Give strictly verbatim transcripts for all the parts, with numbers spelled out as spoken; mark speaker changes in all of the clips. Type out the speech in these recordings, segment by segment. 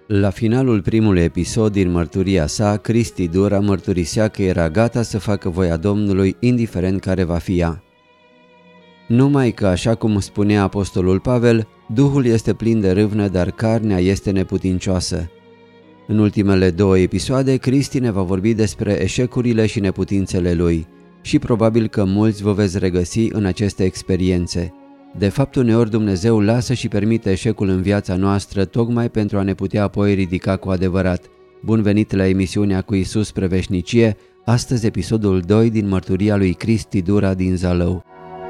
Speaker 1: La finalul primului episod din mărturia sa, Cristi Dura mărturisea că era gata să facă voia Domnului, indiferent care va fi ea. Numai că, așa cum spunea apostolul Pavel, Duhul este plin de râvnă, dar carnea este neputincioasă. În ultimele două episoade, Cristi ne va vorbi despre eșecurile și neputințele lui și probabil că mulți vă veți regăsi în aceste experiențe. De fapt, uneori Dumnezeu lasă și permite eșecul în viața noastră tocmai pentru a ne putea apoi ridica cu adevărat. Bun venit la emisiunea Cu Iisus spre veșnicie, astăzi episodul doi din mărturia lui Cristi Dura din Zalău.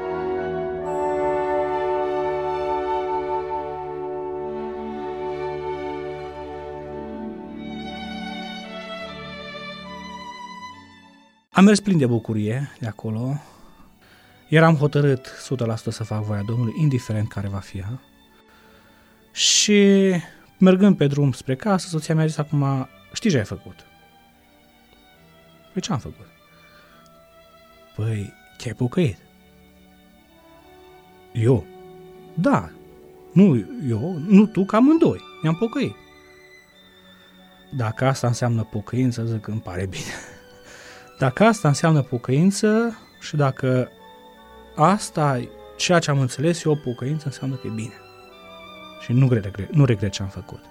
Speaker 2: Am mers plin de bucurie de acolo. Eram hotărât o sută la sută să fac voia Domnului, indiferent care va fi ea. Și mergând pe drum spre casă, soția mi-a zis acum, știi ce ai făcut? Păi ce am făcut? Păi, te-ai pocăit. Eu? Da. Nu eu, nu tu, că amândoi. Ne-am pocăit. Dacă asta înseamnă pocăință, zic că îmi pare bine. Dacă asta înseamnă pocăință și dacă asta, ceea ce am înțeles eu, pocăință, înseamnă că e bine. Și nu regret, nu regret ce am făcut.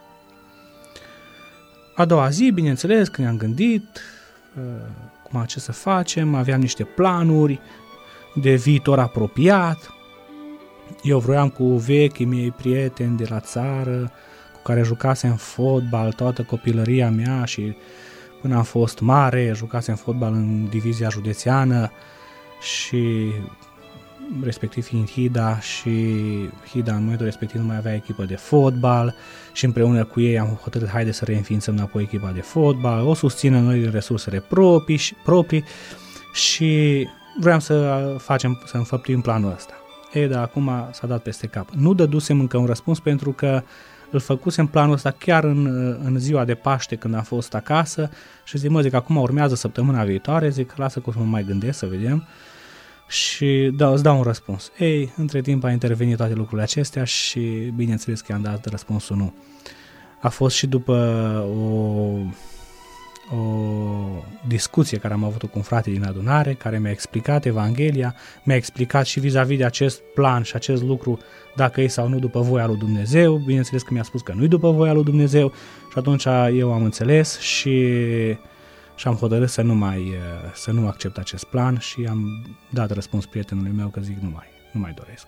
Speaker 2: A doua zi, bineînțeles, când ne-am gândit uh, cum ce să facem, aveam niște planuri de viitor apropiat. Eu vroiam cu vechii mei prieteni de la țară, cu care jucasem fotbal toată copilăria mea și până am fost mare, jucasem fotbal în divizia județeană și respectiv fiind Hida, și Hida în momentul respectiv nu mai avea echipă de fotbal și împreună cu ei am hotărât haide să reînființăm înapoi echipa de fotbal, o susținem noi din resursele proprii, proprii și vreau să facem, să înfăptuim planul ăsta. Ei, dar acum s-a dat peste cap. Nu dădusem încă un răspuns pentru că îl făcusem planul ăsta chiar în, în ziua de Paște când am fost acasă și zic, mă, zic, acum urmează săptămâna viitoare, zic, lasă că o să mă mai gândesc să vedem și da, îți dau un răspuns. Ei, între timp a intervenit toate lucrurile acestea și bineînțeles că i-am dat răspunsul nu. A fost și după o, o discuție care am avut-o cu un frate din adunare, care mi-a explicat Evanghelia, mi-a explicat și vis-a-vis de acest plan și acest lucru, dacă e sau nu după voia lui Dumnezeu. Bineînțeles că mi-a spus că nu e după voia lui Dumnezeu și atunci eu am înțeles și, și am hotărât să nu mai să nu accept acest plan și am dat răspuns prietenului meu că zic nu mai, nu mai doresc.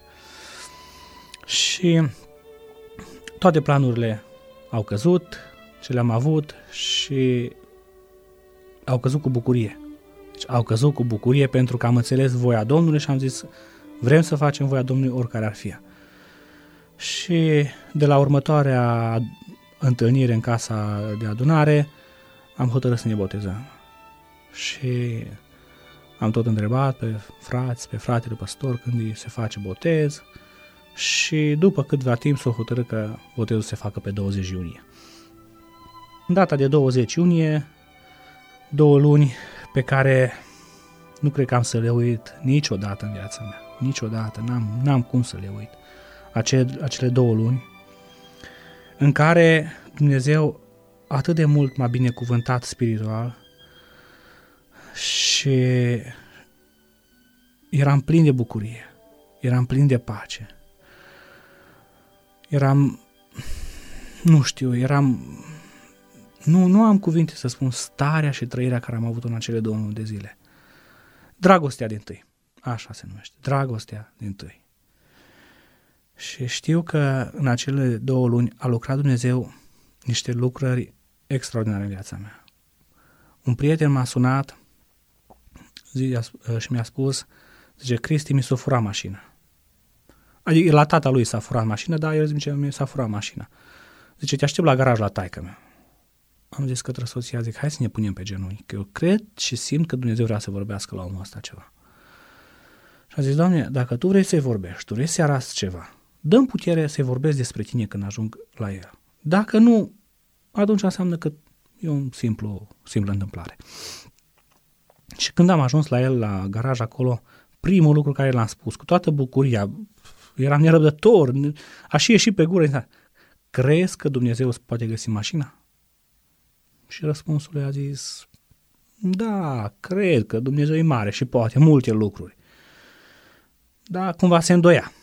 Speaker 2: Și toate planurile au căzut, ce le-am avut și au căzut cu bucurie. Deci au căzut cu bucurie pentru că am înțeles voia Domnului și am zis vrem să facem voia Domnului oricare ar fi. Și de la următoarea întâlnire în casa de adunare am hotărât să ne botezăm. Și am tot întrebat pe frați, pe fratele păstor când se face botez și după câtva timp s-o hotărât că botezul se facă pe douăzeci iunie. În data de douăzeci iunie, două luni pe care nu cred că am să le uit niciodată în viața mea. Niciodată, n-am, n-am cum să le uit. Acele, acele două luni în care Dumnezeu atât de mult m-a binecuvântat spiritual și eram plin de bucurie, eram plin de pace, eram, nu știu, eram, nu, nu am cuvinte să spun starea și trăirea care am avut în acele două luni de zile. Dragostea dintâi, așa se numește, dragostea dintâi. Și știu că în acele două luni a lucrat Dumnezeu niște lucrări extraordinare în viața mea. Un prieten m-a sunat zi, și mi-a spus, zice, Cristi, mi s-a furat mașina. Adică la tata lui s-a furat mașina, dar el zice, mi s-a furat mașina. Zice, te aștept la garaj la taică mea. Am zis către soția, zic, hai să ne punem pe genunchi, că eu cred și simt că Dumnezeu vrea să vorbească la omul ăsta ceva. Și am zis, Doamne, dacă Tu vrei să-i vorbești, Tu vrei să-i arăți ceva, dă-mi putere să-i vorbesc despre Tine când ajung la el. Dacă nu, atunci înseamnă că e un simplu, simplă întâmplare. Și când am ajuns la el, la garaj acolo, primul lucru care l-am spus, cu toată bucuria, eram nerăbdător, aș ieși pe gură, crezi că Dumnezeu îți poate găsi mașina? Și răspunsul lui a zis, da, cred că Dumnezeu e mare și poate multe lucruri. Dar cumva se îndoia.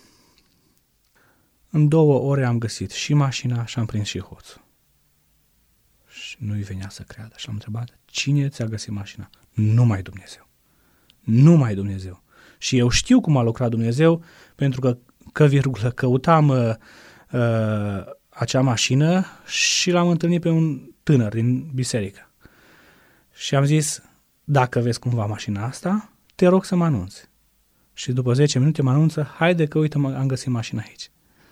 Speaker 2: În două ore am găsit și mașina și am prins și hoțul. Și nu-i venea să creadă. Și l-am întrebat, cine ți-a găsit mașina? Numai Dumnezeu. Numai Dumnezeu. Și eu știu cum a lucrat Dumnezeu, pentru că, că virgulă, căutam uh, uh, acea mașină și l-am întâlnit pe un tânăr din biserică. Și am zis, dacă vezi cumva mașina asta, te rog să mă anunți. Și după zece minute mă anunță, haide că uite, am găsit mașina aici.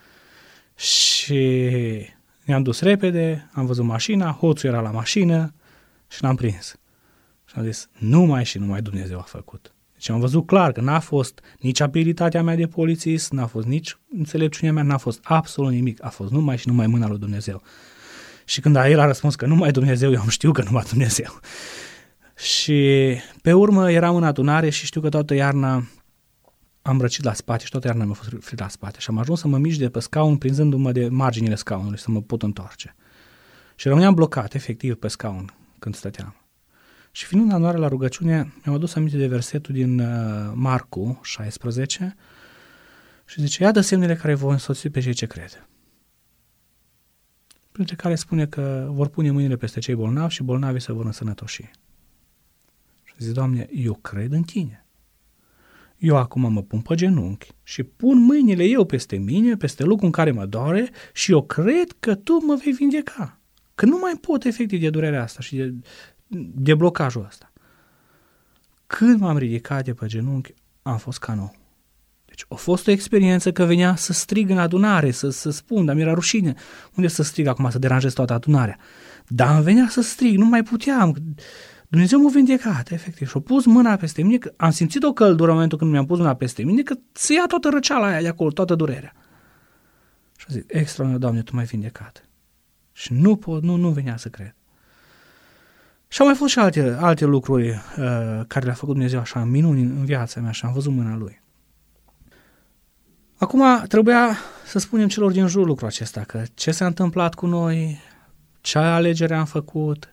Speaker 2: Și ne-am dus repede, am văzut mașina, hoțul era la mașină și l-am prins. Și am zis, numai și numai Dumnezeu a făcut. Deci am văzut clar că n-a fost nici abilitatea mea de polițist, n-a fost nici înțelepciunea mea, n-a fost absolut nimic. A fost numai și numai mâna lui Dumnezeu. Și când el a răspuns că numai Dumnezeu, eu am știut că numai Dumnezeu. Și pe urmă eram în adunare și știu că toată iarna am răcit la spate și toată iarna mi-a fost frit la spate și am ajuns să mă mișc de pe scaun prinzându-mă de marginile scaunului să mă pot întoarce. Și rămâneam blocat efectiv pe scaun când stăteam. Și fiind în adunare la rugăciune, mi-am adus aminte de versetul din uh, Marcu șaisprezece și zice, iată semnele care vor însoți pe cei ce cred. Printre care spune că vor pune mâinile peste cei bolnavi și bolnavii se vor însănătoși. Și zice, Doamne, eu cred în Tine. Eu acum mă pun pe genunchi și pun mâinile eu peste mine, peste locul în care mă doare și eu cred că Tu mă vei vindeca. Că nu mai pot efectiv de durerea asta și de, de blocajul ăsta. Când m-am ridicat de pe genunchi, am fost ca nou. Deci a fost o experiență că venea să strig în adunare, să, să spun, dar mi-era rușine. Unde să strig acum, să deranjez toată adunarea? Dar îmi venea să strig, nu mai puteam. Dumnezeu m-a vindecat, efectiv, și-a pus mâna peste mine, că am simțit o căldură în momentul când mi-am pus mâna peste mine, că se ia toată răceala aia de acolo, toată durerea. Și a zis, extraordinar, Doamne, Tu m-ai vindecat. Și nu pot, nu, nu venea să cred. Și au mai fost și alte, alte lucruri uh, care le-a făcut Dumnezeu așa, minuni în, în viața mea și am văzut mâna Lui. Acum trebuia să spunem celor din jur lucrul acesta, că ce s-a întâmplat cu noi, ce alegere am făcut.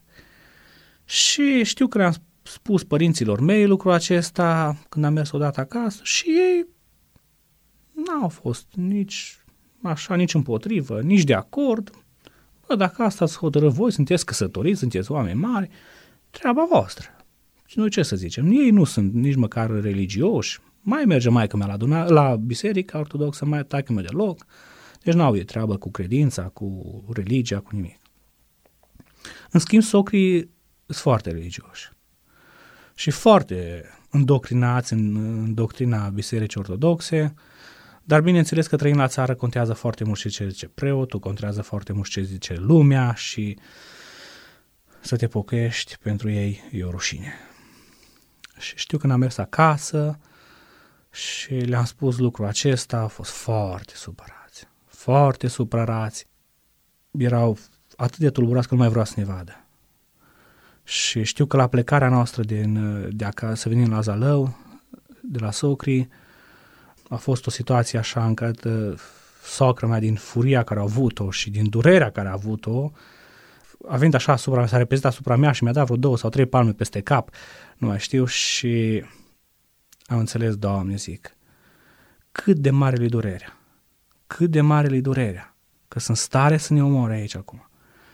Speaker 2: Și știu că le-am spus părinților mei lucrul acesta când am mers odată acasă și ei n-au fost nici așa, nici împotrivă, nici de acord. Bă, dacă asta ați hotărât voi, sunteți căsătoriți, sunteți oameni mari, treaba voastră. Și noi ce să zicem? Ei nu sunt nici măcar religioși. Mai merge maică mea la, aduna, la biserica ortodoxă, mai taică mea deloc. Deci n-au de treabă cu credința, cu religia, cu nimic. În schimb, socrii sunt foarte religioși și foarte îndoctrinați în, în doctrina bisericii ortodoxe, dar bineînțeles că trăind la țară contează foarte mult și ce zice preotul, contează foarte mult ce zice lumea și să te pocăiești pentru ei e o rușine. Și știu când am mers acasă și le-am spus lucrul acesta, au fost foarte supărați, foarte supărați, erau atât de tulburați că nu mai vreau să ne vadă. Și știu că la plecarea noastră din, de acasă, să venim la Zalău, de la socrii, a fost o situație așa încât uh, socra mea, din furia care a avut-o și din durerea care a avut-o, a venit așa asupra mea, s-a repezit asupra mea și mi-a dat vreo două sau trei palme peste cap, nu mai știu, și am înțeles, Doamne, zic, cât de mare li durerea, cât de mare li durerea, că sunt stare să ne omoare aici acum.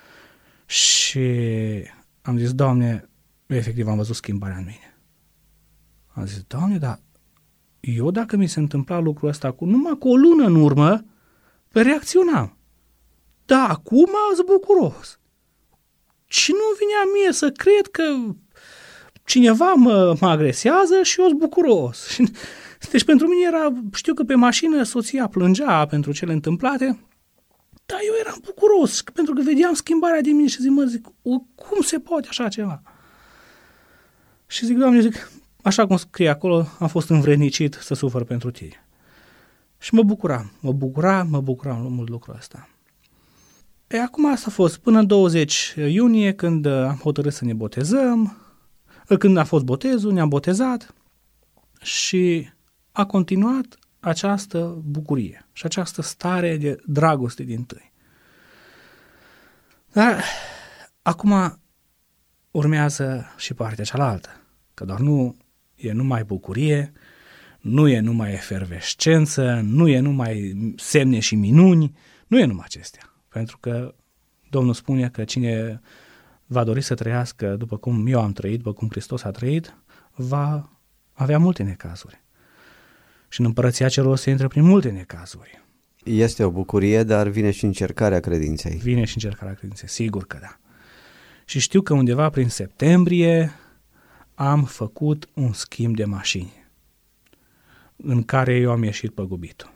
Speaker 2: Și am zis, Doamne, efectiv am văzut schimbarea în mine. Am zis, Doamne, dar eu dacă mi se întâmpla lucrul ăsta cu numai cu o lună în urmă, pe reacționam. Da, acum sunt bucuros. Și nu vinea mie să cred că cineva mă, mă agresează și eu sunt bucuros. Deci pentru mine era, știu că pe mașină soția plângea pentru cele întâmplate, dar eu eram bucuros, pentru că vedeam schimbarea din mine și zic, mă, zic, cum se poate așa ceva? Și zic, Doamne, zic, așa cum scrie acolo, am fost învrednicit să sufăr pentru Tine. Și mă bucuram, mă bucuram, mă bucuram mult lucrul ăsta. E, acum asta a fost până în douăzeci iunie, când am hotărât să ne botezăm, când a fost botezul, ne-am botezat și a continuat această bucurie și această stare de dragoste dintâi. Dar acum urmează și partea cealaltă, că doar nu e numai bucurie, nu e numai efervescență, nu e numai semne și minuni, nu e numai acestea. Pentru că Domnul spune că cine va dori să trăiască după cum eu am trăit, după cum Hristos a trăit, va avea multe necazuri. Și în împărăția celor se intră prin multe necazuri.
Speaker 1: Este o bucurie, dar vine și încercarea credinței.
Speaker 2: Vine și încercarea credinței, sigur că da. Și știu că undeva prin septembrie am făcut un schimb de mașini în care eu am ieșit păgubit.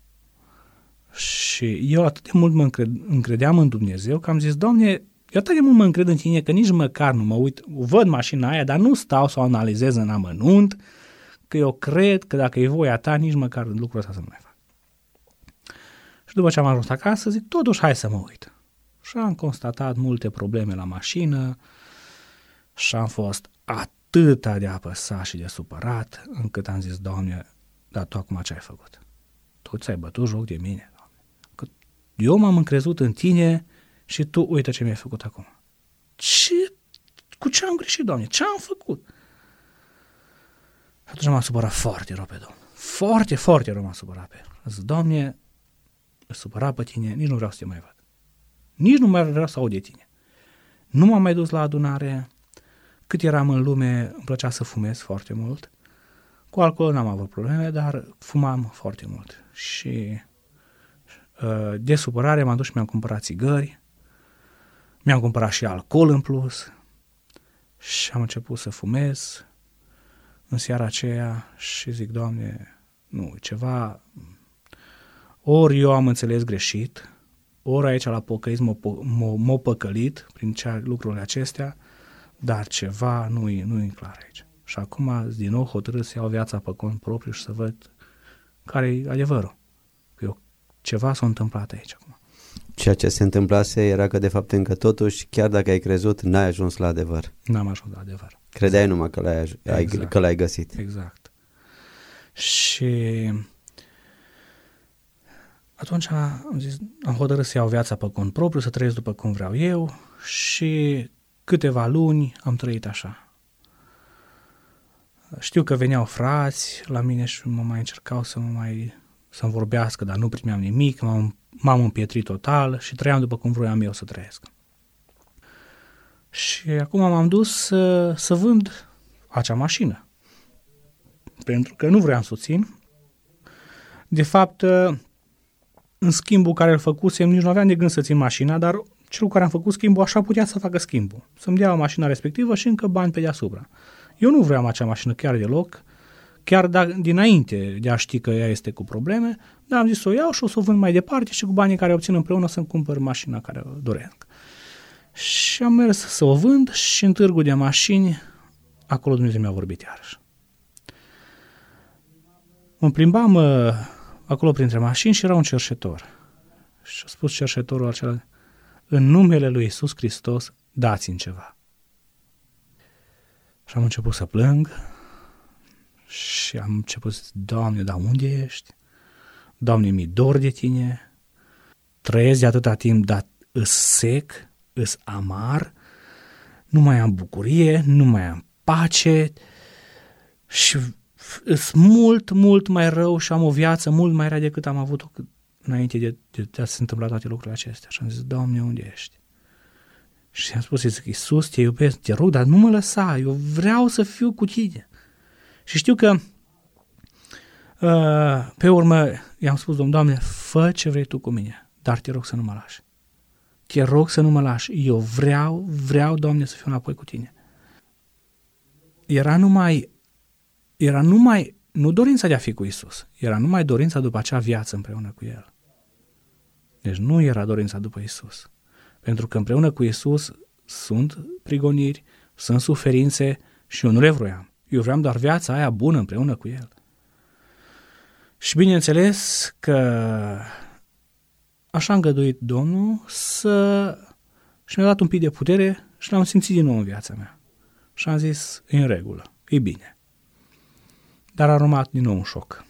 Speaker 2: Și eu atât de mult mă încred, încredeam în Dumnezeu că am zis, Doamne, eu atât de mult mă încred în Tine că nici măcar nu mă uit, văd mașina aia, dar nu stau să o analizez în amănunt, că eu cred că dacă e voia Ta, nici măcar lucrul ăsta să nu mai fac. Și după ce am ajuns acasă, zic, totuși hai să mă uit. Și am constatat multe probleme la mașină și am fost atât de apăsat și de supărat, încât am zis, Doamne, dar Tu acum ce ai făcut? Tu ți-ai bătut joc de mine, Doamne. Că eu m-am încrezut în Tine și Tu uite ce mi-ai făcut acum. Ce? Cu ce am greșit, Doamne? Ce am făcut? Atunci m-am supărat foarte rău pe Domnul. Foarte, foarte rău m-am supărat pe El. Zic, Doamne, îl supăra pe Tine, nici nu vreau să Te mai văd. Nici nu mai vreau să aud de Tine. Nu m-am mai dus la adunare. Cât eram în lume, îmi plăcea să fumez foarte mult. Cu alcool n-am avut probleme, dar fumam foarte mult. Și de supărare m-am dus și mi-am cumpărat țigări, mi-am cumpărat și alcool în plus și am început să fumez în seara aceea și zic, Doamne, nu, ceva, ori eu am înțeles greșit, ori aici la pocăiți m-a, m-a, m-a păcălit prin cea, lucrurile acestea, dar ceva nu-i, nu-i clar aici. Și acum, din nou, hotărât să iau viața pe cont propriu și să văd care-i adevărul. Că eu, ceva s-a întâmplat aici acum.
Speaker 1: Ceea ce se întâmplase era că, de fapt, încă totuși, chiar dacă ai crezut, n-ai ajuns la adevăr.
Speaker 2: N-am ajuns la adevăr.
Speaker 1: Credeai exact. numai că l-ai, aj- exact. că l-ai găsit.
Speaker 2: Exact. Și atunci am zis, am hotărât să iau viața pe cont propriu, să trăiesc după cum vreau eu și câteva luni am trăit așa. Știu că veneau frați la mine și mă mai încercau să mă mai să-mi vorbească, dar nu primeam nimic, m-am, m-am împietrit total și trăiam după cum vroiam eu să trăiesc. Și acum m-am dus să, să vând acea mașină. Pentru că nu vreau să o țin. De fapt, în schimbul care îl făcusem, nici nu aveam de gând să țin mașina, dar cel cu care am făcut schimbul așa putea să facă schimbul. Să-mi dea mașina respectivă și încă bani pe deasupra. Eu nu vreau acea mașină chiar deloc, chiar da, dinainte de a ști că ea este cu probleme, dar am zis să o iau și o să o vând mai departe și cu banii care obțin împreună să-mi cumpăr mașina care o doresc. Și am mers să o vând și în târgul de mașini, acolo Dumnezeu mi-a vorbit iarăși. Mă plimbam uh, acolo printre mașini și era un cerșetor. Și a spus cerșetorul acela, în numele lui Iisus Hristos, dați-mi ceva. Și am început să plâng și am început să zic, Doamne, dar unde ești? Doamne, mi-e dor de Tine, trăiesc de atâta timp, dar îs sec, îs amar, nu mai am bucurie, nu mai am pace și îs mult, mult mai rău și am o viață mult mai rea decât am avut-o înainte de, de, de a se întâmpla toate lucrurile acestea. Și am zis, Doamne, unde ești? Și am spus, zic, Iisus, te iubesc, te rog, dar nu mă lăsa, eu vreau să fiu cu Tine. Și știu că uh, pe urmă i-am spus, Doamne, fă ce vrei Tu cu mine, dar te rog să nu mă lași. Te rog să nu mă lași. Eu vreau, vreau, Doamne, să fiu înapoi cu Tine. Era numai, era numai, nu dorința de a fi cu Iisus, era numai dorința după acea viață împreună cu El. Deci nu era dorința după Iisus. Pentru că împreună cu Iisus sunt prigoniri, sunt suferințe și eu nu le vroiam. Eu vreau doar viața aia bună împreună cu El. Și bineînțeles că așa a îngăduit Domnul să... și mi-a dat un pic de putere și l-am simțit din nou în viața mea. Și am zis, e în regulă, e bine. Dar a urmat din nou un șoc.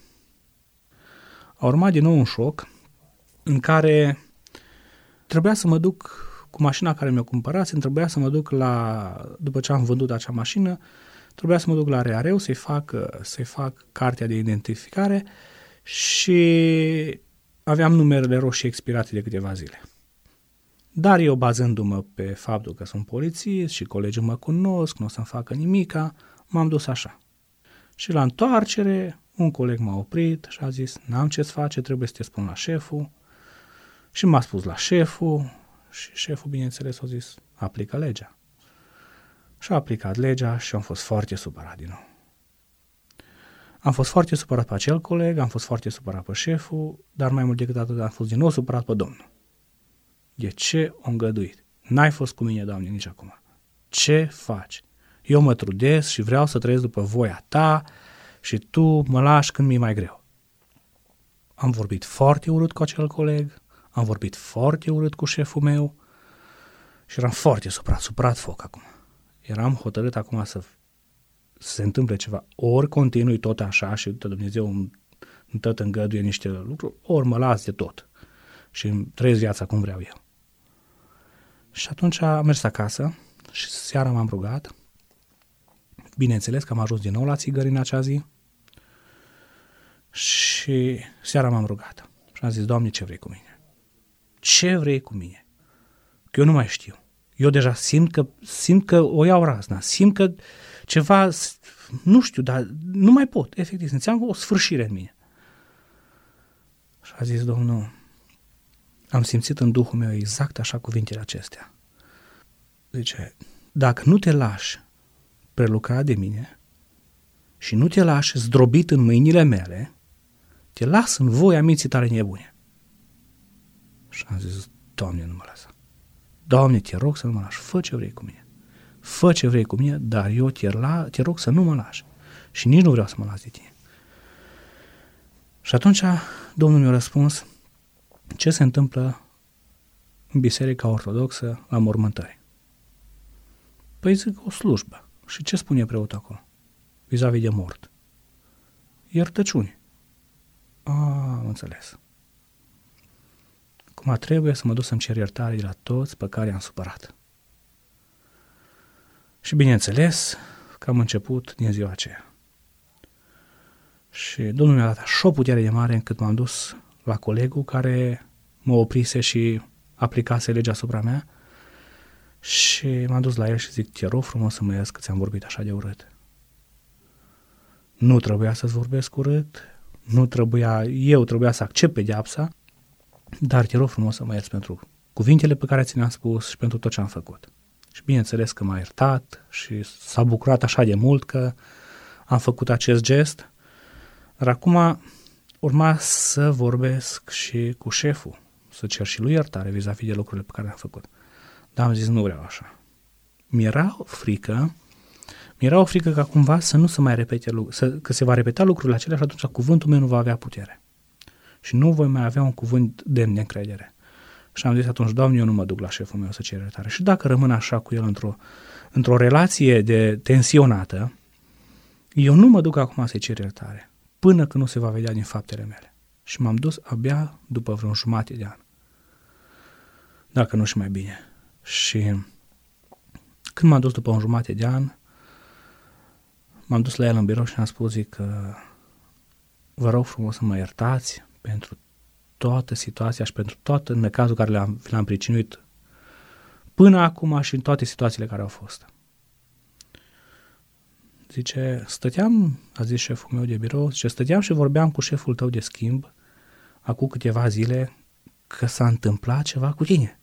Speaker 2: A urmat din nou un șoc în care trebuia să mă duc cu mașina care mi-o cumpărați, îmi trebuia să mă duc la, după ce am vândut acea mașină, trebuia să mă duc la reareu să-i fac, să-i fac cartea de identificare și aveam numerele roșii expirate de câteva zile. Dar eu, bazându-mă pe faptul că sunt polițist și colegii mă cunosc, nu o să-mi facă nimica, m-am dus așa. Și la întoarcere, un coleg m-a oprit și a zis, n-am ce-ți face, trebuie să te spun la șeful. Și m-a spus la șeful și șeful, bineînțeles, a zis, aplică legea. Și a aplicat legea și am fost foarte supărat din nou. Am fost foarte supărat pe acel coleg, am fost foarte supărat pe șeful, dar mai mult decât atât am fost din nou supărat pe Domnul. De ce o îngăduit? N-ai fost cu mine, Doamne, nici acum. Ce faci? Eu mă trudesc și vreau să trăiesc după voia ta și tu mă lași când mi-e mai greu. Am vorbit foarte urât cu acel coleg, am vorbit foarte urât cu șeful meu și eram foarte supărat, supărat foc acum. Eram hotărât acum să, să se întâmple ceva. Ori continui tot așa și Dumnezeu îmi tot îngăduie niște lucruri, ori mă las de tot și îmi trăiesc viața cum vreau eu. Și atunci am mers acasă și seara m-am rugat. Bineînțeles că am ajuns din nou la țigări în acea zi și seara m-am rugat. Și am zis, Doamne, ce vrei cu mine? Ce vrei cu mine? Că eu nu mai știu. Eu deja simt că, simt că o iau razna, simt că ceva, nu știu, dar nu mai pot, efectiv, simțeam o sfârșire în mine. Și a zis Domnul, am simțit în Duhul meu exact așa cuvintele acestea. Zice, dacă nu te lași prelucrat de mine și nu te lași zdrobit în mâinile mele, te las în voia minții tale nebune. Și am zis, Doamne, nu mă lăsa. Doamne, te rog să nu mă lași, fă ce vrei cu mine. Fă ce vrei cu mine, dar eu te, la, te rog să nu mă lași. Și nici nu vreau să mă las de tine. Și atunci Domnul mi-a răspuns, ce se întâmplă în Biserica Ortodoxă la mormântări? Păi zic, o slujbă. Și ce spune preotul acolo? Vis-a-vis de mort. Iertăciune. A, am înțeles. Acum trebuie să mă duc să-mi cer iertare de la toți pe care i-am supărat. Și bineînțeles că am început din ziua aceea. Și Domnul mi-a dat așa o putere de mare încât m-am dus la colegul care mă oprise și aplicase legea asupra mea și m-am dus la el și zic, te rog frumos să mă ierți că ți-am vorbit așa de urât. Nu trebuia să-ți vorbesc urât, nu trebuia, eu trebuia să accept pedeapsa, dar te rog frumos să mă ierți pentru cuvintele pe care ți le-am spus și pentru tot ce am făcut. Și bineînțeles că m-a iertat și s-a bucurat așa de mult că am făcut acest gest, dar acum urma să vorbesc și cu șeful, să cer și lui iertare vis-a-vis de lucrurile pe care le-am făcut. Dar am zis, nu vreau așa. Mi-era o frică, mi-era o frică ca cumva să nu se mai repete, să, că se va repeta lucrurile acelea și atunci cuvântul meu nu va avea putere. Și nu voi mai avea un cuvânt demn de încredere. Și am zis atunci, Doamne, eu nu mă duc la șeful meu să cer iertare. Și dacă rămân așa cu el într-o, într-o relație de tensionată, eu nu mă duc acum să-i cer iertare, până când nu se va vedea din faptele mele. Și m-am dus abia după vreun jumătate de an. Dacă nu și mai bine. Și când m-am dus după un jumătate de an, m-am dus la el în birou și am spus, zic că vă rog frumos să mă iertați pentru toată situația și pentru toată necazul care le-am, le-am pricinuit până acum și în toate situațiile care au fost. Zice, stăteam, a zis șeful meu de birou, zice, stăteam și vorbeam cu șeful tău de schimb acum câteva zile că s-a întâmplat ceva cu tine.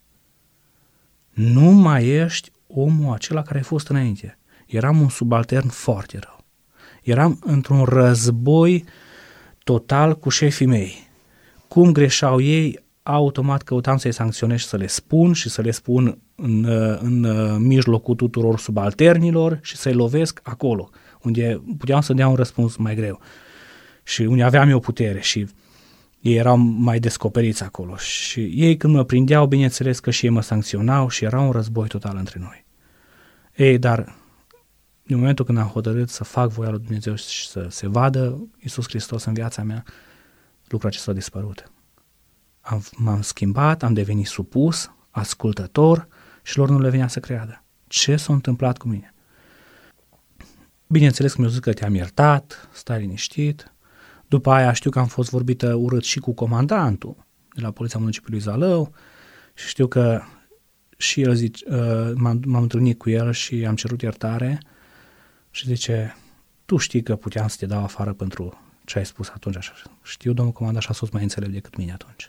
Speaker 2: Nu mai ești omul acela care ai fost înainte. Eram un subaltern foarte rău. Eram într-un război total cu șefii mei. Cum greșeau ei, automat căutam să-i sancționez și să le spun și să le spun în, în mijlocul tuturor subalternilor și să-i lovesc acolo, unde puteam să dea un răspuns mai greu și unde aveam eu putere și ei erau mai descoperiți acolo și ei când mă prindeau, bineînțeles că și ei mă sancționau și era un război total între noi. Ei, dar în momentul când am hotărât să fac voia lui Dumnezeu și să se vadă Iisus Hristos în viața mea, lucrul acesta a dispărut. Am, m-am schimbat, am devenit supus, ascultător și lor nu le venea să creadă. Ce s-a întâmplat cu mine? Bineînțeles că mi-au zis că te-am iertat, stai liniștit. După aia știu că am fost vorbită urât și cu comandantul de la Poliția Municipiului Zalău și știu că și el zice, m-am, m-am întâlnit cu el și am cerut iertare și zice, tu știi că puteam să te dau afară pentru ce ai spus atunci. Așa. Știu, domnul comandant, și a fost mai înțelept decât mine atunci.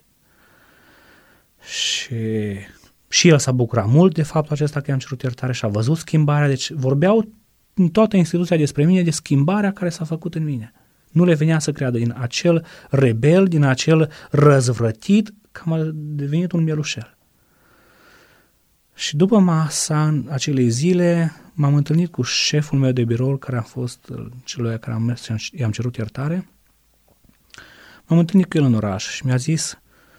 Speaker 2: Și, și el s-a bucurat mult de faptul acesta că i-am cerut iertare și a văzut schimbarea. Deci vorbeau în toată instituția despre mine de schimbarea care s-a făcut în mine. Nu le venea să creadă, din acel rebel, din acel răzvrătit, că am devenit un mielușel. Și după masa în acelei zile m-am întâlnit cu șeful meu de birou, care a fost celui care am mers și i-am cerut iertare. M-am întâlnit cu el în oraș și mi-a zis,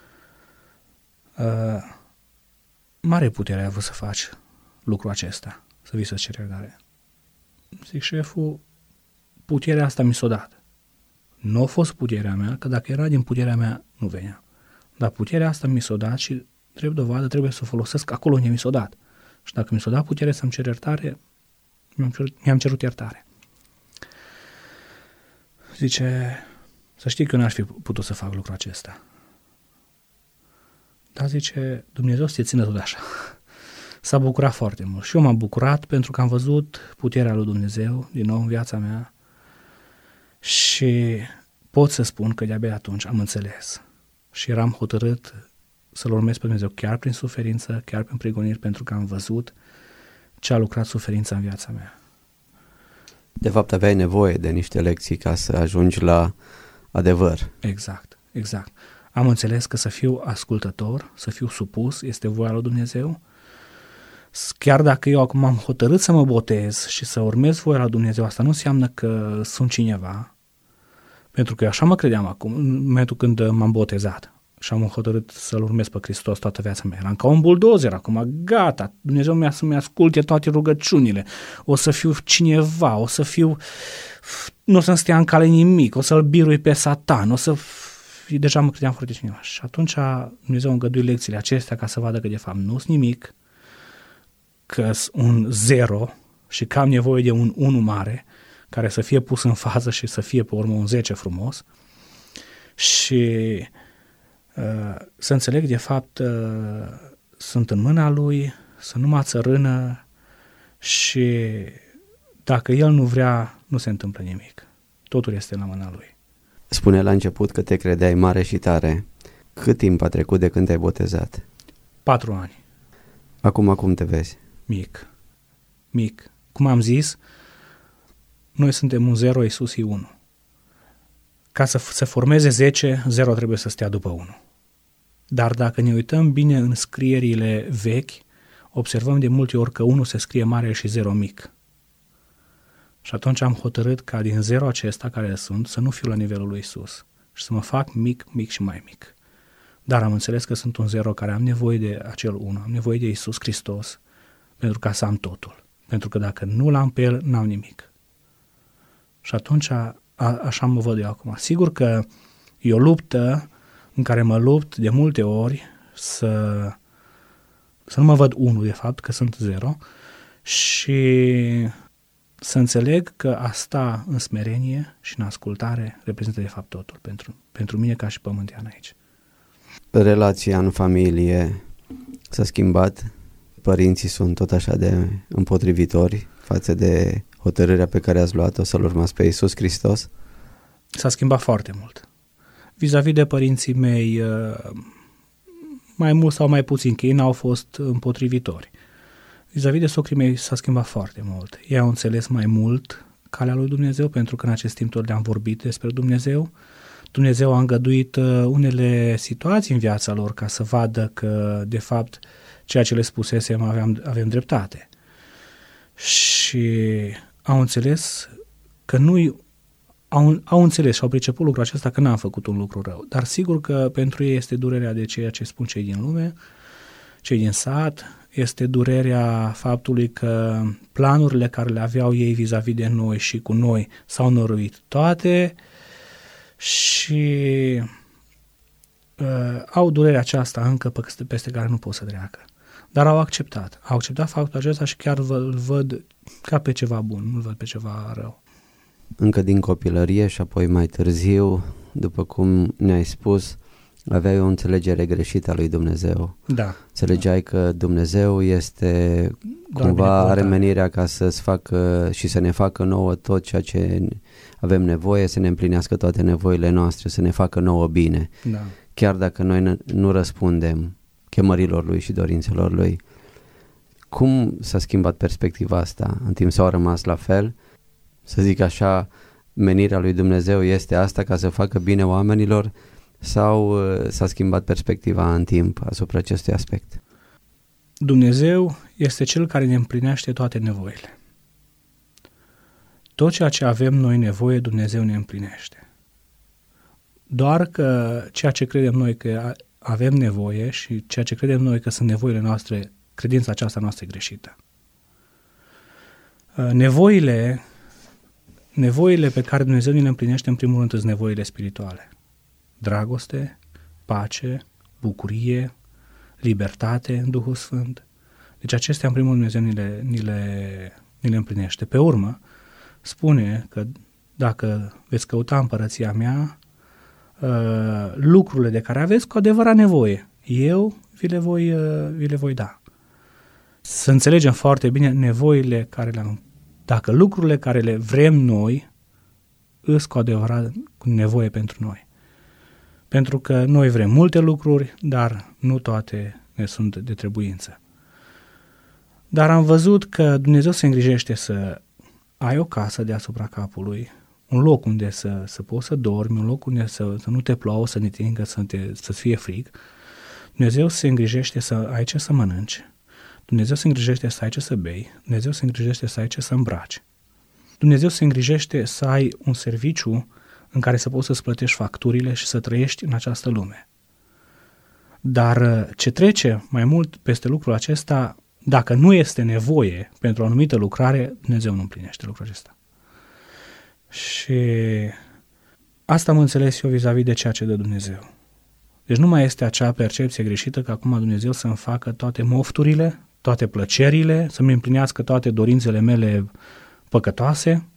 Speaker 2: uh, mare putere ai avut să faci lucrul acesta, să vii să-ți ceri iertare. Zic, șeful, puterea asta mi s-a dat. Nu a fost puterea mea, că dacă era din puterea mea, nu venea. Dar puterea asta mi s-a dat și drept dovadă trebuie să o folosesc acolo unde mi s-a dat. Și dacă mi s-a dat putere să-mi cer iertare, mi-am cerut, mi-am cerut iertare. Zice, să știi că eu n-aș fi putut să fac lucrul acesta. Dar zice, Dumnezeu să te țină tot așa. S-a bucurat foarte mult. Și eu m-am bucurat pentru că am văzut puterea lui Dumnezeu din nou în viața mea și pot să spun că de-abia atunci am înțeles și eram hotărât să-L urmez pe Dumnezeu chiar prin suferință, chiar prin prigoniri, pentru că am văzut ce a lucrat suferința în viața mea.
Speaker 1: De fapt, aveai nevoie de niște lecții ca să ajungi la adevăr.
Speaker 2: Exact, exact. Am înțeles că să fiu ascultător, să fiu supus, este voia lui Dumnezeu. Chiar dacă eu acum am hotărât să mă botez și să urmez voia lui Dumnezeu, asta nu înseamnă că sunt cineva, pentru că eu așa mă credeam acum, în momentul când m-am botezat și am hotărât să-L urmez pe Hristos toată viața mea. Eram ca un buldozer acum, gata, Dumnezeu mi-a să-mi asculte toate rugăciunile, o să fiu cineva, o să fiu, nu o să-mi stea în cale nimic, o să-L birui pe Satan, o să... Deja mă credeam foarte cineva. Și atunci Dumnezeu îngăduie lecțiile acestea ca să vadă că de fapt nu sunt nimic, că sunt un zero și că am nevoie de un unu mare care să fie pus în fază și să fie pe urmă un zece frumos și uh, să înțeleg de fapt uh, sunt în mâna Lui, să nu mă țărână și dacă El nu vrea, nu se întâmplă nimic. Totul este la mâna Lui.
Speaker 1: Spune la început că te credeai mare și tare. Cât timp a trecut de când te-ai botezat?
Speaker 2: Patru ani.
Speaker 1: Acum cum te vezi?
Speaker 2: Mic. Mic. Cum am zis, noi suntem un zero, Iisus e unu. Ca să se formeze zece, zero trebuie să stea după unu. Dar dacă ne uităm bine în scrierile vechi, observăm de multe ori că unu se scrie mare și zero mic. Și atunci am hotărât ca din zero acesta care sunt să nu fiu la nivelul lui Iisus și să mă fac mic, mic și mai mic. Dar am înțeles că sunt un zero care am nevoie de acel unu, am nevoie de Iisus Hristos pentru ca să am totul. Pentru că dacă nu l-am pe El, n-am nimic. Și atunci a, a, așa mă văd eu acum. Sigur că e o luptă în care mă lupt de multe ori să, să nu mă văd unu de fapt, că sunt zero și să înțeleg că a sta în smerenie și în ascultare reprezintă de fapt totul pentru, pentru mine ca și pământean aici.
Speaker 1: Relația în familie s-a schimbat? Părinții sunt tot așa de împotrivitori față de hotărârea pe care ați luat-o să-L urmați pe Iisus Hristos?
Speaker 2: S-a schimbat foarte mult. Vis-a-vis de părinții mei, mai mult sau mai puțin, că ei n-au fost împotrivitori. Vis-a-vis de socrii mei s-a schimbat foarte mult. Ei au înțeles mai mult calea lui Dumnezeu, pentru că în acest timp tot le-am vorbit despre Dumnezeu. Dumnezeu a îngăduit unele situații în viața lor ca să vadă că, de fapt, ceea ce le spusesem aveam, avem dreptate. Și au înțeles că nu au, au înțeles și au priceput lucrul acesta că n-am făcut un lucru rău. Dar sigur că pentru ei este durerea de ceea ce spun cei din lume, cei din sat, este durerea faptului că planurile care le aveau ei vis-a-vis de noi și cu noi s-au năruit toate și uh, au durerea aceasta încă peste care nu pot să treacă. Dar au acceptat. Au acceptat faptul acesta și chiar îl văd ca pe ceva bun, nu îl văd pe ceva rău.
Speaker 1: Încă din copilărie și apoi mai târziu, după cum ne-ai spus, aveai o înțelegere greșită a lui Dumnezeu.
Speaker 2: Da.
Speaker 1: Înțelegeai că Dumnezeu este cumva, are menirea ca să-ți facă și să ne facă nouă tot ceea ce avem nevoie, să ne împlinească toate nevoile noastre, să ne facă nouă bine.
Speaker 2: Da.
Speaker 1: Chiar dacă noi nu răspundem chemărilor Lui și dorințelor Lui. Cum s-a schimbat perspectiva asta? În timp sau a rămas la fel? Să zic așa, menirea lui Dumnezeu este asta, ca să facă bine oamenilor, sau uh, s-a schimbat perspectiva în timp asupra acestui aspect?
Speaker 2: Dumnezeu este Cel care ne împlinește toate nevoile. Tot ceea ce avem noi nevoie, Dumnezeu ne împlinește. Doar că ceea ce credem noi că avem nevoie și ceea ce credem noi că sunt nevoile noastre, credința aceasta noastră e greșită. Nevoile, nevoile pe care Dumnezeu ne le împlinește, în primul rând, sunt nevoile spirituale. Dragoste, pace, bucurie, libertate în Duhul Sfânt. Deci acestea, în primul rând, Dumnezeu ni le, ni le, ni le împlinește. Pe urmă, spune că dacă veți căuta împărăția mea, uh, lucrurile de care aveți cu adevărat nevoie, eu vi le voi, uh, vi le voi da. Să înțelegem foarte bine nevoile care le-am. Dacă lucrurile care le vrem noi îs cu adevărat nevoie pentru noi. Pentru că noi vrem multe lucruri, dar nu toate ne sunt de trebuință. Dar am văzut că Dumnezeu se îngrijește să ai o casă deasupra capului, un loc unde să, să poți să dormi, un loc unde să, să nu te plouă, să ne tingă, să te, să-ți fie frig. Dumnezeu se îngrijește să ai ce să mănânci. Dumnezeu se îngrijește să ai ce să bei. Dumnezeu se îngrijește să ai ce să îmbraci. Dumnezeu se îngrijește să ai un serviciu în care să poți să-ți plătești facturile și să trăiești în această lume. Dar ce trece mai mult peste lucrul acesta, dacă nu este nevoie pentru o anumită lucrare, Dumnezeu nu împlinește lucrul acesta. Și asta am înțeles eu vis-a-vis de ceea ce dă Dumnezeu. Deci nu mai este acea percepție greșită că acum Dumnezeu să-mi facă toate mofturile, toate plăcerile, să-mi împlinească toate dorințele mele păcătoase.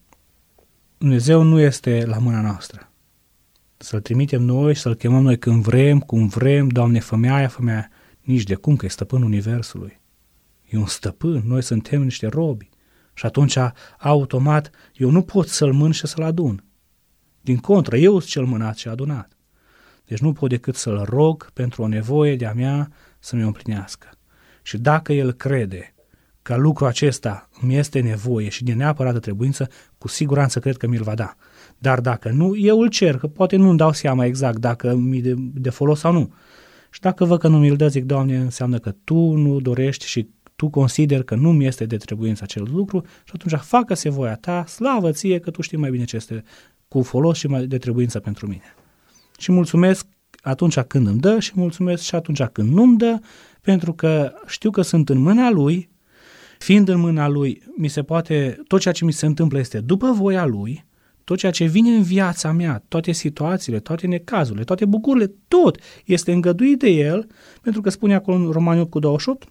Speaker 2: Dumnezeu nu este la mâna noastră. Să-L trimitem noi și să-L chemăm noi când vrem, cum vrem, Doamne, fă-mi aia, fă-mi aia. Nici de cum, că e stăpânul Universului. E un stăpân, noi suntem niște robi. Și atunci, automat, eu nu pot să-L mân și să-L adun. Din contră, eu sunt cel mânat și adunat. Deci nu pot decât să-L rog pentru o nevoie de-a mea să mi-o împlinească. Și dacă El crede că lucrul acesta mi este nevoie și de neapărată trebuință, cu siguranță cred că mi-l va da. Dar dacă nu, eu îl cer, că poate nu-mi dau seama exact dacă mi de, de folos sau nu. Și dacă văd că nu mi-l dă, zic, Doamne, înseamnă că Tu nu dorești și Tu consideri că nu mi este de trebuință acel lucru și atunci facă-se voia Ta, slavă Ție că Tu știi mai bine ce este cu folos și mai de trebuință pentru mine. Și mulțumesc atunci când îmi dă și mulțumesc și atunci când nu-mi dă, pentru că știu că sunt în mâna Lui. Fiind în mâna Lui, mi se poate, tot ceea ce mi se întâmplă este după voia Lui, tot ceea ce vine în viața mea, toate situațiile, toate necazurile, toate bucurile, tot este îngăduit de El, pentru că spune acolo în Romani opt cu douăzeci și opt,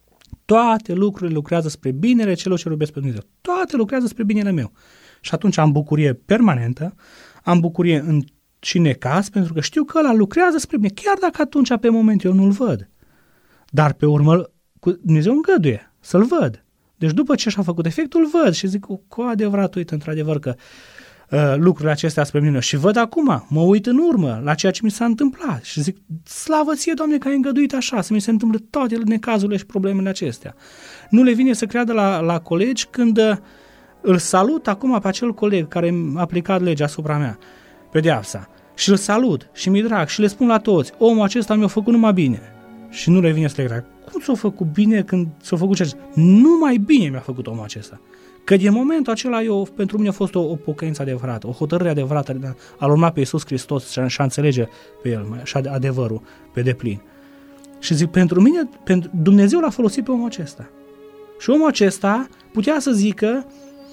Speaker 2: toate lucrurile lucrează spre binele celor ce iubesc pe Dumnezeu. Toate lucrează spre binele meu. Și atunci am bucurie permanentă, am bucurie în și necaz, pentru că știu că ăla lucrează spre mine, chiar dacă atunci pe moment eu nu-l văd. Dar pe urmă Dumnezeu îngăduie să-l văd. Deci după ce și-a făcut efectul, văd și zic cu adevărat, uite, într-adevăr că uh, lucrurile acestea spre mine și văd acum, mă uit în urmă la ceea ce mi s-a întâmplat și zic, slavă Ție, Doamne, că ai îngăduit așa, să mi se întâmple toate necazurile și problemele acestea. Nu le vine să creadă la, la colegi când uh, îl salut acum pe acel coleg care a aplicat legea asupra mea, pedeapsa, și îl salut și mi-e drag și le spun la toți, omul acesta mi-a făcut numai bine. Și nu le vine să le cred. Cum ți-a făcut bine când ți-a făcut ce? Numai bine mi-a făcut omul acesta. Că din momentul acela eu, pentru mine a fost o, o pocăință adevărată, o hotărâre adevărată a-L urma pe Iisus Hristos și a, și a înțelege pe El și adevărul pe deplin. Și zic, pentru mine, pentru Dumnezeu l-a folosit pe omul acesta. Și omul acesta putea să zică,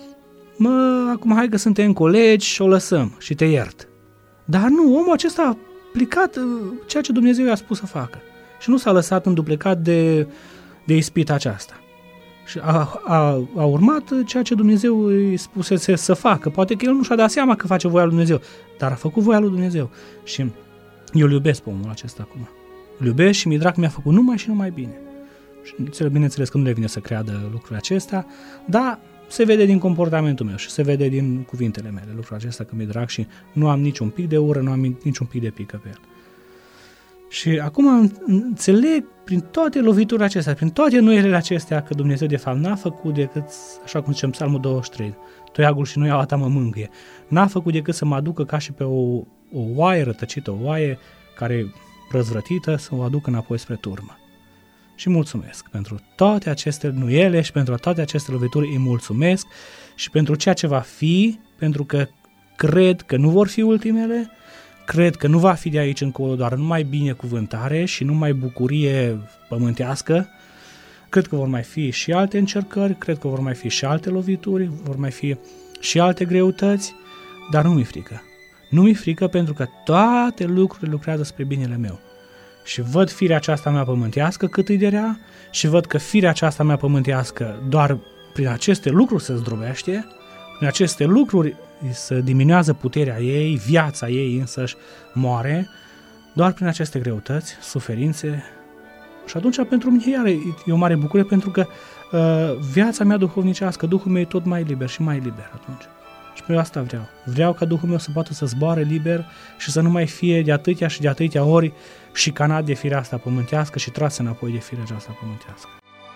Speaker 2: mă, acum hai că suntem colegi și o lăsăm și te iert. Dar nu, omul acesta a aplicat ceea ce Dumnezeu i-a spus să facă. Și nu s-a lăsat înduplecat de, de ispita aceasta. Și a, a, a urmat ceea ce Dumnezeu îi spusese să facă. Poate că el nu și-a dat seama că face voia lui Dumnezeu, dar a făcut voia lui Dumnezeu. Și eu îl iubesc pe omul acesta acum. Îl iubesc și mi-e drag, mi-a făcut numai și numai bine. Și bineînțeles că nu le vine să creadă lucrurile acestea, dar se vede din comportamentul meu și se vede din cuvintele mele lucrul acesta, că mi-e drag și nu am niciun pic de ură, nu am niciun pic de pică pe el. Și acum înțeleg prin toate loviturile acestea, prin toate nuielile acestea, că Dumnezeu de fapt n-a făcut decât, așa cum zicem Psalmul douăzeci și trei, toiagul și nuiaua ta mă mângâie, n-a făcut decât să mă aducă ca și pe o, o oaie rătăcită, o oaie care răzvrătită, să o aduc înapoi spre turmă. Și mulțumesc pentru toate aceste nuiele și pentru toate aceste lovituri îi mulțumesc și pentru ceea ce va fi, pentru că cred că nu vor fi ultimele, cred că nu va fi de aici încolo doar numai binecuvântare și numai bucurie pământească, cred că vor mai fi și alte încercări, cred că vor mai fi și alte lovituri, vor mai fi și alte greutăți, dar nu mi-e frică. Nu mi-e frică pentru că toate lucrurile lucrează spre binele meu. Și văd firea aceasta mea pământească cât îi de rea și văd că firea aceasta mea pământească doar prin aceste lucruri se zdrobește, prin aceste lucruri se diminuează puterea ei, viața ei însăși moare, doar prin aceste greutăți, suferințe. Și atunci pentru mine iar e o mare bucurie pentru că uh, viața mea duhovnicească, Duhul meu e tot mai liber și mai liber atunci. Și pe asta vreau. Vreau ca Duhul meu să poată să zboare liber și să nu mai fie de atâtea și de atâtea ori șicanat de firea asta pământească și tras înapoi de firea aceasta pământească.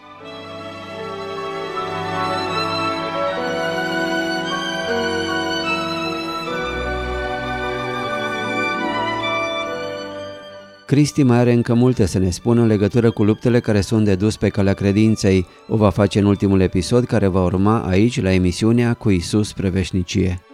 Speaker 1: Cristi mai are încă multe să ne spună în legătură cu luptele care sunt de dus pe calea credinței. O va face în ultimul episod care va urma aici la emisiunea Cu Iisus spre veșnicie.